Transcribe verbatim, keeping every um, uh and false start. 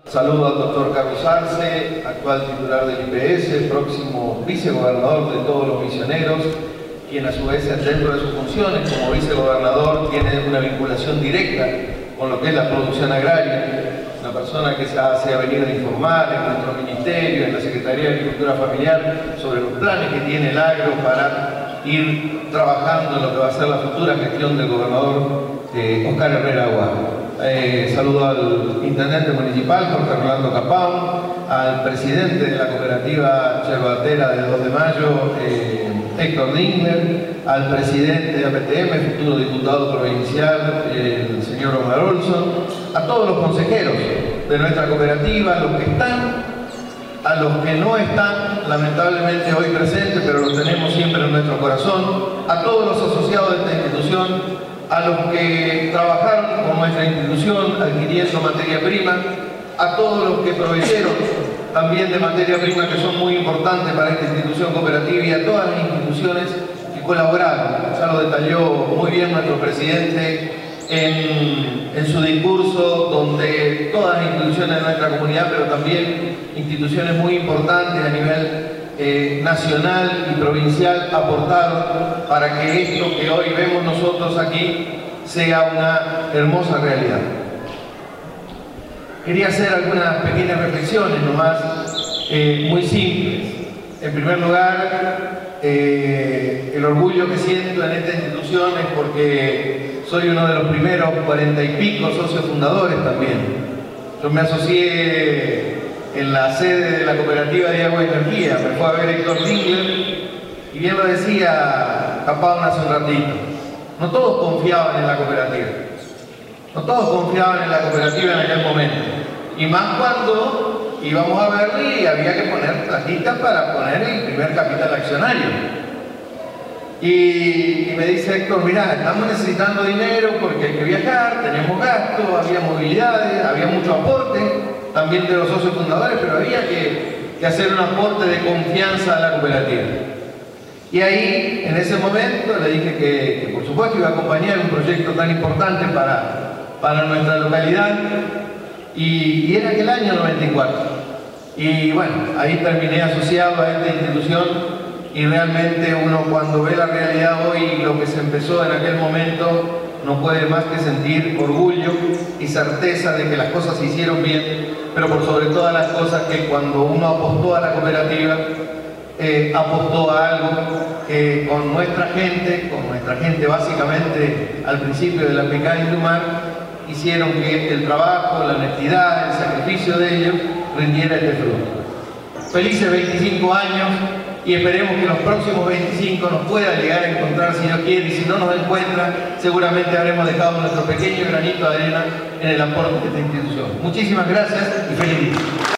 Saludo al doctor Carlos Arce, actual titular del I P S, próximo vicegobernador de todos los misioneros, quien a su vez dentro de sus funciones como vicegobernador tiene una vinculación directa con lo que es la producción agraria, una persona que se ha, se ha venido a informar en nuestro ministerio, en la Secretaría de Agricultura Familiar, sobre los planes que tiene el agro para ir trabajando en lo que va a ser la futura gestión del gobernador eh, Oscar Herrera Aguado. Eh, saludo al intendente municipal, Jorge Rolando Capao, al presidente de la cooperativa yerbatera del dos de mayo, eh, Héctor Dingler, al presidente de A P T M, futuro diputado provincial, eh, el señor Omar Olson, a todos los consejeros de nuestra cooperativa, a los que están, a los que no están, lamentablemente hoy presentes, pero los tenemos siempre en nuestro corazón, a todos los asociados de esta institución, a los que trabajaron con nuestra institución adquiriendo materia prima, a todos los que proveyeron también de materia prima que son muy importantes para esta institución cooperativa y a todas las instituciones que colaboraron. Ya lo detalló muy bien nuestro presidente en, en su discurso, donde todas las instituciones de nuestra comunidad, pero también instituciones muy importantes a nivel Eh, nacional y provincial aportaron para que esto que hoy vemos nosotros aquí sea una hermosa realidad. Quería hacer algunas pequeñas reflexiones nomás, eh, muy simples. En primer lugar, eh, el orgullo que siento en esta institución es porque soy uno de los primeros cuarenta y pico socios fundadores también. Yo me asocié en la sede de la cooperativa de agua y energía, me fue a ver Héctor Dingler, y bien lo decía Capao hace un ratito, no todos confiaban en la cooperativa, no todos confiaban en la cooperativa en aquel momento, y más cuando íbamos a Berry y había que poner plaquitas para poner el primer capital accionario. Y, y me dice Héctor, mirá, estamos necesitando dinero porque hay que viajar, tenemos gastos, había movilidades, había mucho aporte, también de los socios fundadores, pero había que, que hacer un aporte de confianza a la cooperativa. Y ahí, en ese momento, le dije que, que por supuesto iba a acompañar un proyecto tan importante para, para nuestra localidad, y, y era aquel año noventa y cuatro. Y bueno, ahí terminé asociado a esta institución, y realmente uno cuando ve la realidad hoy y lo que se empezó en aquel momento, no puede más que sentir orgullo y certeza de que las cosas se hicieron bien, pero por sobre todas las cosas que cuando uno apostó a la cooperativa, eh, apostó a algo que con nuestra gente, con nuestra gente básicamente al principio de la P K Indumar, hicieron que el trabajo, la honestidad, el sacrificio de ellos rindiera este fruto. Felices veinticinco años, y esperemos que los próximos veinticinco nos pueda llegar a encontrar si Dios quiere, y si no nos encuentra, seguramente habremos dejado nuestro pequeño granito de arena en el aporte de esta institución. Muchísimas gracias y feliz día.